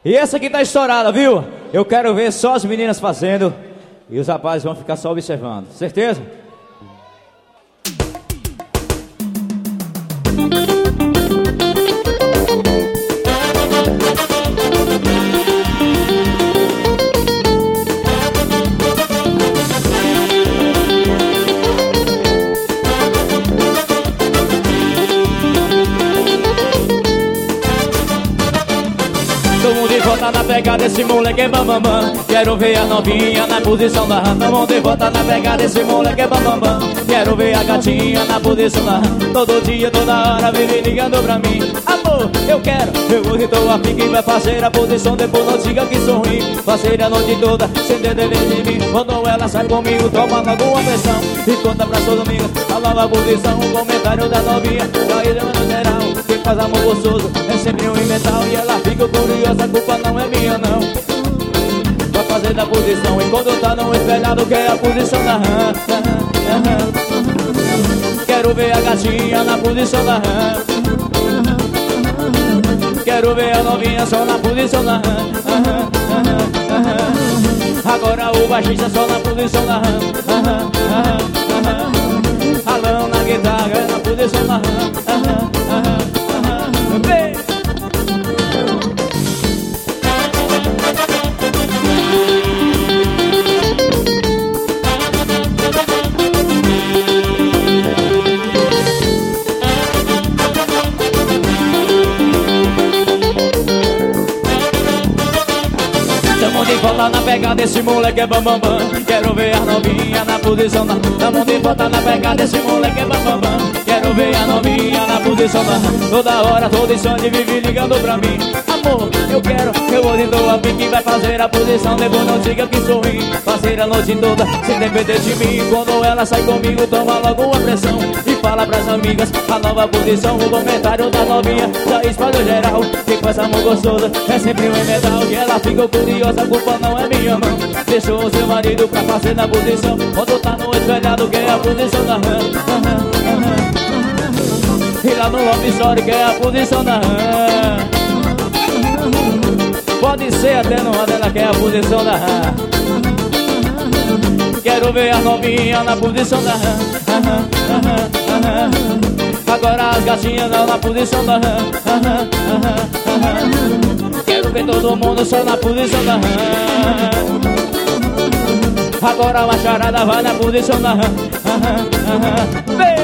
E essa aqui tá estourada, viu? Eu quero ver só as meninas fazendo e os rapazes vão ficar só observando. Certeza? Tamo de volta na pegada, esse moleque é bambambam. Quero ver a novinha na posição da rã. Tamo de volta na pegada, esse moleque é bambambam. Quero ver a gatinha na posição da rã. Todo dia, toda hora, vive ligando pra mim. Amor, eu quero, eu tô afim que vai fazer a posição. Depois não diga que sou ruim. Fazer a noite toda, sem dever de mim. Quando ela sai comigo, toma logo uma pressão. E conta pra todo mundo a nova posição. O comentário da novinha, saída no geral. Quem faz amor gostoso é sempre um invental. E ela fica curiosa, a culpa não é minha não. Vai fazer da posição enquanto tá no espelhado, que é a posição da rã. Quero ver a gatinha na posição da rã. Quero ver a novinha só na posição da rã. Agora o baixista só na posição da rã. Alão na guitarra na posição da rã. Tamo de volta na pegada, esse moleque é bambambam. Quero ver a novinha na posição da. Tamo de volta na pegada, esse moleque é bambambam. Quero ver a novinha na posição da. Toda hora, todo instante vive ligando pra mim. Amor, eu quero, eu hoje tô afim que vai fazer a posição. Depois não diga que sou ruim. Fazer a noite toda sem depender de mim. Quando ela sai comigo, toma logo uma pressão. E fala pras amigas a nova posição. O comentário da novinha já espalhou geral. Quem faz amor gostoso é sempre um metal. E ela ficou curiosa, a culpa não é minha não. Deixou o seu marido pra fazer na posição. Quando tá no espelhado, que é a posição da rã. E lá no Love Story, que é a posição da rã. Pode ser até no dela, que é a posição da rã. Quero ver a novinha na posição da rã. Agora as gatinhas na posição da rã. Quero ver todo mundo só na posição da rã. Agora a macharada vai na posição da rã.